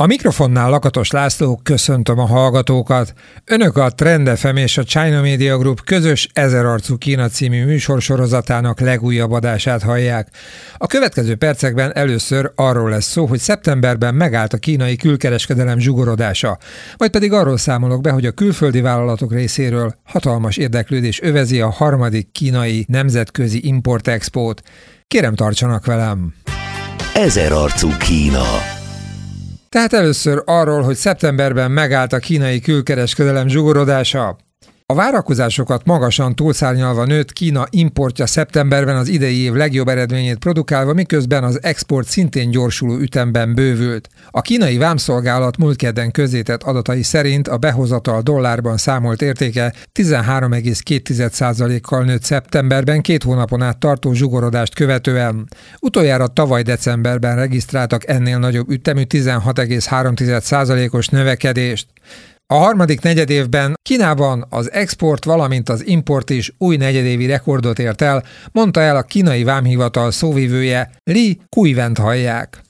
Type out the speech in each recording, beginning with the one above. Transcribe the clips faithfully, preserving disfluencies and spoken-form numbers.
A mikrofonnál Lakatos László, köszöntöm a hallgatókat. Önök a Trend ef em és a China Media Group közös Ezerarcú Kína című műsorsorozatának legújabb adását hallják. A következő percekben először arról lesz szó, hogy szeptemberben megállt a kínai külkereskedelem zsugorodása, majd pedig arról számolok be, hogy a külföldi vállalatok részéről hatalmas érdeklődés övezi a harmadik kínai nemzetközi import-expót. Kérem, tartsanak velem! Ezerarcú Kína. Tehát először arról, hogy szeptemberben megállt a kínai külkereskedelem zsugorodása. A várakozásokat magasan túlszárnyalva nőtt Kína importja szeptemberben az idei év legjobb eredményét produkálva, miközben az export szintén gyorsuló ütemben bővült. A kínai vámszolgálat múlt kedden közzétett adatai szerint a behozatal dollárban számolt értéke tizenhárom egész két százalékkal nőtt szeptemberben két hónapon át tartó zsugorodást követően. Utoljára tavaly decemberben regisztráltak ennél nagyobb ütemű tizenhat egész három százalékos növekedést. A harmadik negyedévben Kínában az export, valamint az import is új negyedévi rekordot ért el, mondta el a kínai vámhivatal szóvivője, Li Kuivent hallják.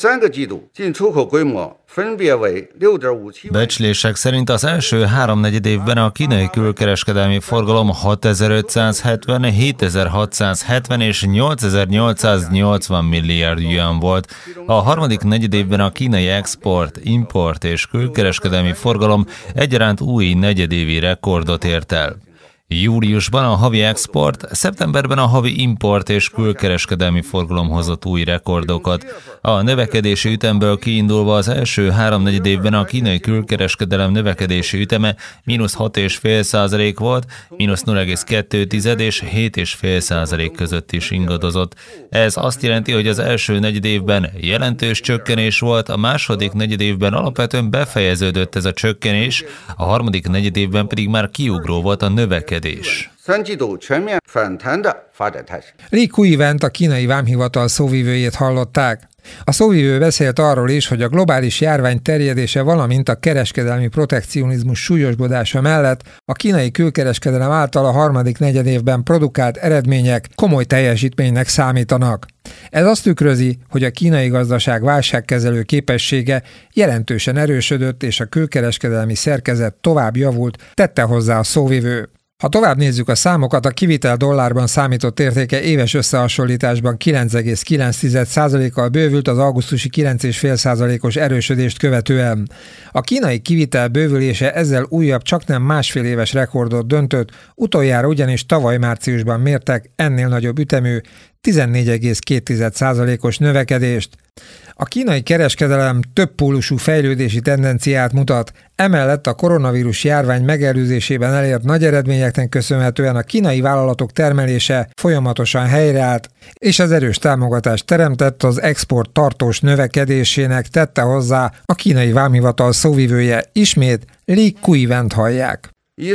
Becslések szerint az első háromnegyed évben a kínai külkereskedelmi forgalom hatezer-ötszázhetven, hétezer-hatszázhetven és nyolcezer-nyolcszáznyolcvan milliárd yuan volt. A harmadik negyedévben a kínai export, import és külkereskedelmi forgalom egyaránt új negyedévi rekordot ért el. Júliusban a havi export, szeptemberben a havi import és külkereskedelmi forgalom hozott új rekordokat. A növekedési ütemből kiindulva az első háromnegyed évben a kínai külkereskedelem növekedési üteme mínusz hat egész öt százalék volt, mínusz nulla egész kettő és hét egész öt százalék között is ingadozott. Ez azt jelenti, hogy az első negyed évben jelentős csökkenés volt, a második negyed évben alapvetően befejeződött ez a csökkenés, a harmadik negyed évben pedig már kiugró volt a növekedés. Li Kuivent, a kínai vámhivatal szóvivőjét hallották. A szóvivő beszélt arról is, hogy a globális járvány terjedése, valamint a kereskedelmi protekcionizmus súlyosbodása mellett a kínai külkereskedelem által a harmadik negyedévben produkált eredmények komoly teljesítménynek számítanak. Ez azt tükrözi, hogy a kínai gazdaság válságkezelő képessége jelentősen erősödött, és a külkereskedelmi szerkezet tovább javult, tette hozzá a szóvivő. Ha tovább nézzük a számokat, a kivitel dollárban számított értéke éves összehasonlításban kilenc egész kilenc százalékkal bővült az augusztusi kilenc egész öt százalékos erősödést követően. A kínai kivitel bővülése ezzel újabb, csaknem másfél éves rekordot döntött, utoljára ugyanis tavaly márciusban mértek ennél nagyobb ütemű tizennégy egész két százalékos növekedést. A kínai kereskedelem többpólusú fejlődési tendenciát mutat, emellett a koronavírus járvány megelőzésében elért nagy eredményeknek köszönhetően a kínai vállalatok termelése folyamatosan helyreállt, és az erős támogatást teremtett az export tartós növekedésének, tette hozzá a kínai vámhivatal szóvivője, ismét Li Kuivent hallják.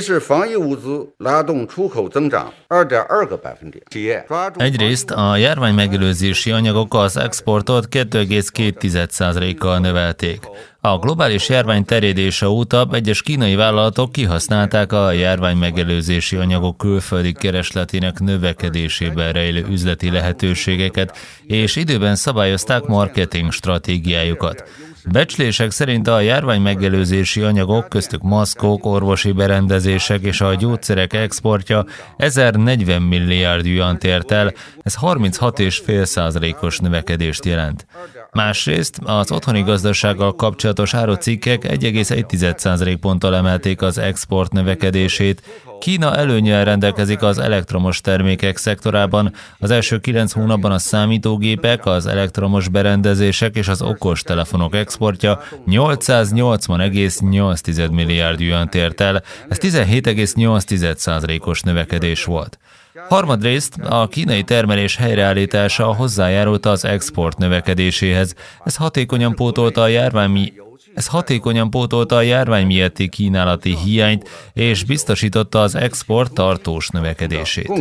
Egyrészt a járvány megelőzési anyagok az exportot két egész két százalékkal növelték. A globális járvány terjedése óta egyes kínai vállalatok kihasználták a járvány megelőzési anyagok külföldi keresletének növekedésében rejlő üzleti lehetőségeket, és időben szabályozták marketing stratégiájukat. Becslések szerint a járvány megelőzési anyagok, köztük maszkok, orvosi berendezések és a gyógyszerek exportja ezernegyven milliárd yuant ért el, ez harminchat egész öt százalékos növekedést jelent. Másrészt az otthoni gazdasággal kapcsolatos árucikkek egy egész egy százalékponttal emelték az export növekedését. Kína előnnyel rendelkezik az elektromos termékek szektorában. Az első kilenc hónapban a számítógépek, az elektromos berendezések és az okostelefonok exportja nyolcszáznyolcvan egész nyolc milliárd yuant ért el, ez tizenhét egész nyolc százalékos növekedés volt. Harmadrészt a kínai termelés helyreállítása hozzájárult az export növekedéséhez. Ez hatékonyan pótolta a járvány Ez hatékonyan pótolta a járvány miatti kínálati hiányt, és biztosította az export tartós növekedését.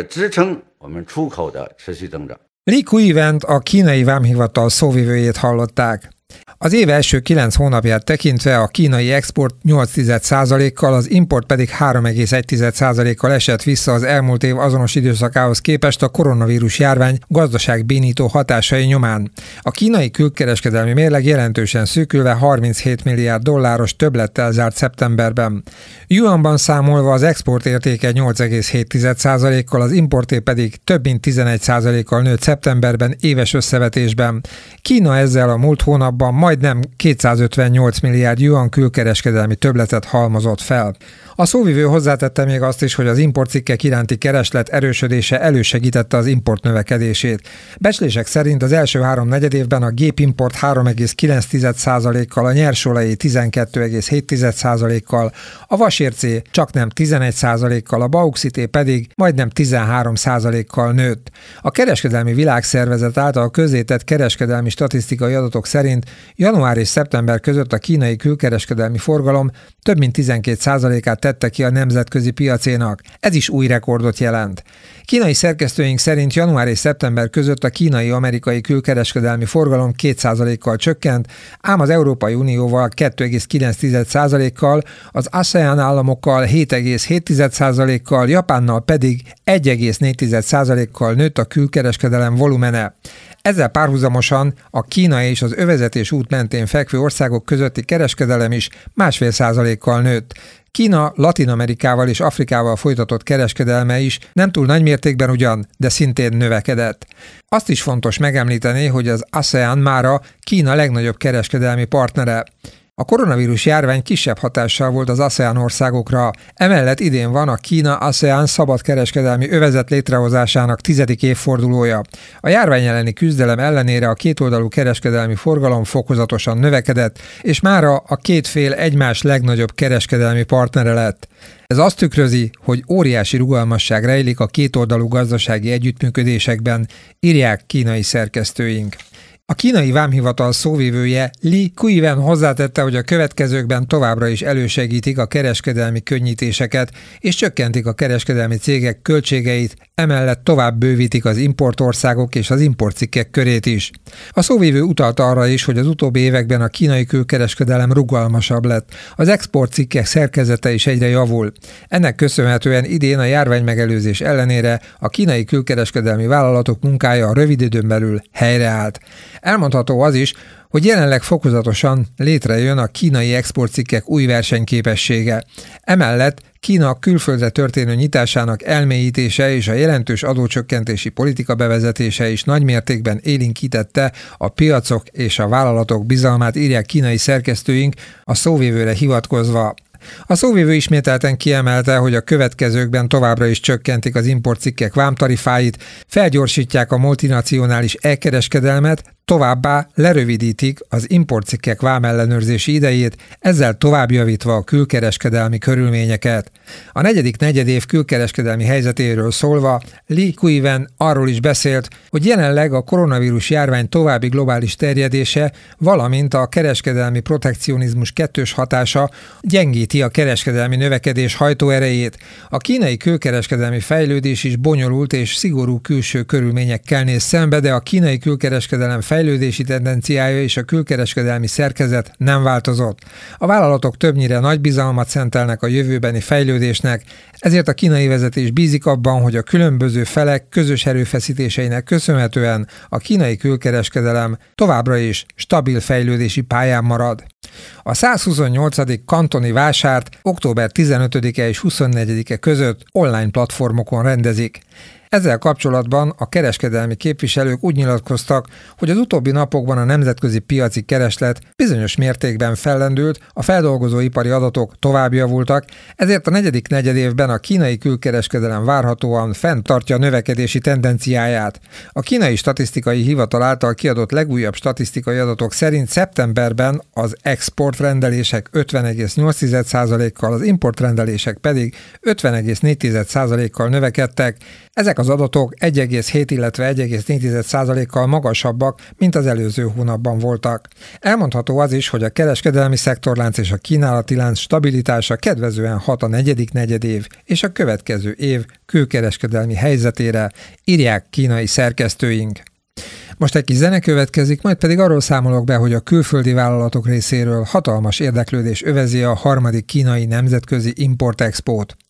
Li Kuivent, a kínai vámhivatal szóvivőjét hallották. Az év első kilenc hónapját tekintve a kínai export nyolc egész egy százalékkal, az import pedig három egész egy százalékkal esett vissza az elmúlt év azonos időszakához képest a koronavírus járvány gazdaságbénító hatásai nyomán. A kínai külkereskedelmi mérleg jelentősen szűkülve harminchét milliárd dolláros többlettel zárt szeptemberben. Yuanban számolva az export értéke nyolc egész hét százalékkal, az importé pedig több mint tizenegy százalékkal nőtt szeptemberben éves összevetésben. Kína ezzel a múlt hónapban majdnem kétszázötvennyolc milliárd yuan külkereskedelmi többletet halmozott fel. A szóvivő hozzátette még azt is, hogy az importcikkek iránti kereslet erősödése elősegítette az import növekedését. Becslések szerint az első három negyedévben a gépimport három egész kilenc százalékkal, a nyersolajé tizenkét egész hét százalékkal, a vasércé csaknem tizenegy százalékkal, a bauxité pedig majdnem tizenhárom százalékkal nőtt. A Kereskedelmi Világszervezet által közzétett kereskedelmi statisztikai adatok szerint január és szeptember között a kínai külkereskedelmi forgalom több mint tizenkét százalékát tette ki a nemzetközi piacénak. Ez is új rekordot jelent. Kínai szerkesztőink szerint január és szeptember között a kínai-amerikai külkereskedelmi forgalom két százalékkal csökkent, ám az Európai Unióval két egész kilenc százalékkal, az ASEAN államokkal hét egész hét százalékkal, Japánnal pedig egy egész négy százalékkal nőtt a külkereskedelem volumene. Ezzel párhuzamosan a Kína és az övezetés út mentén fekvő országok közötti kereskedelem is másfél százalékkal nőtt. Kína Latin-Amerikával és Afrikával folytatott kereskedelme is nem túl nagy mértékben ugyan, de szintén növekedett. Azt is fontos megemlíteni, hogy az ASEAN mára Kína legnagyobb kereskedelmi partnere. A koronavírus járvány kisebb hatással volt az ASEAN országokra, emellett idén van a Kína-ASEAN szabadkereskedelmi övezet létrehozásának tizedik évfordulója. A járvány elleni küzdelem ellenére a kétoldalú kereskedelmi forgalom fokozatosan növekedett, és mára a két fél egymás legnagyobb kereskedelmi partnere lett. Ez azt tükrözi, hogy óriási rugalmasság rejlik a kétoldalú gazdasági együttműködésekben, írják kínai szerkesztőink. A kínai vámhivatal szóvivője Li Kuiwen hozzátette, hogy a következőkben továbbra is elősegítik a kereskedelmi könnyítéseket, és csökkentik a kereskedelmi cégek költségeit, emellett tovább bővítik az importországok és az importcikkek körét is. A szóvivő utalta arra is, hogy az utóbbi években a kínai külkereskedelem rugalmasabb lett, az exportcikkek szerkezete is egyre javul. Ennek köszönhetően idén a járványmegelőzés ellenére a kínai külkereskedelmi vállalatok munkája a rövid időn belül helyreállt. Elmondható az is, hogy jelenleg fokozatosan létrejön a kínai exportcikkek új versenyképessége. Emellett Kína külföldre történő nyitásának elmélyítése és a jelentős adócsökkentési politika bevezetése is nagymértékben élénkítette a piacok és a vállalatok bizalmát, írják kínai szerkesztőink a szóvivőre hivatkozva. A szóvivő ismételten kiemelte, hogy a következőkben továbbra is csökkentik az importcikkek vámtarifáit, felgyorsítják a multinacionális elkereskedelmet, továbbá lerövidítik az importcikkek vámellenőrzési idejét, ezzel tovább javítva a külkereskedelmi körülményeket. A negyedik negyedév külkereskedelmi helyzetéről szólva Li Kuiwen arról is beszélt, hogy jelenleg a koronavírus járvány további globális terjedése, valamint a kereskedelmi protekcionizmus kettős hatása gyengíti a kereskedelmi növekedés hajtóerejét. A kínai külkereskedelmi fejlődés is bonyolult és szigorú külső körülményekkel néz szembe, de a kínai külkereskedelem fejlődési tendenciája és a külkereskedelmi szerkezet nem változott. A vállalatok többnyire nagy bizalmat szentelnek a jövőbeni fejlődésnek, ezért a kínai vezetés bízik abban, hogy a különböző felek közös erőfeszítéseinek köszönhetően a kínai külkereskedelem továbbra is stabil fejlődési pályán marad. A százhuszonnyolcadik kantoni vásárt október tizenötödike és huszonnegyedike között online platformokon rendezik. Ezzel kapcsolatban a kereskedelmi képviselők úgy nyilatkoztak, hogy az utóbbi napokban a nemzetközi piaci kereslet bizonyos mértékben fellendült, a feldolgozóipari adatok tovább javultak, ezért a negyedik negyedévben a kínai külkereskedelem várhatóan fenntartja a növekedési tendenciáját. A kínai statisztikai hivatal által kiadott legújabb statisztikai adatok szerint szeptemberben az exportrendelések ötven egész nyolc százalékkal, az importrendelések pedig ötven egész négy százalékkal növekedtek. Ezek az adatok egy egész hét, illetve egy egész négy százalékkal magasabbak, mint az előző hónapban voltak. Elmondható az is, hogy a kereskedelmi szektorlánc és a kínálati lánc stabilitása kedvezően hat a negyedik negyedév és a következő év külkereskedelmi helyzetére, írják kínai szerkesztőink. Most egy kis zene következik, majd pedig arról számolok be, hogy a külföldi vállalatok részéről hatalmas érdeklődés övezi a harmadik kínai nemzetközi Import Expót.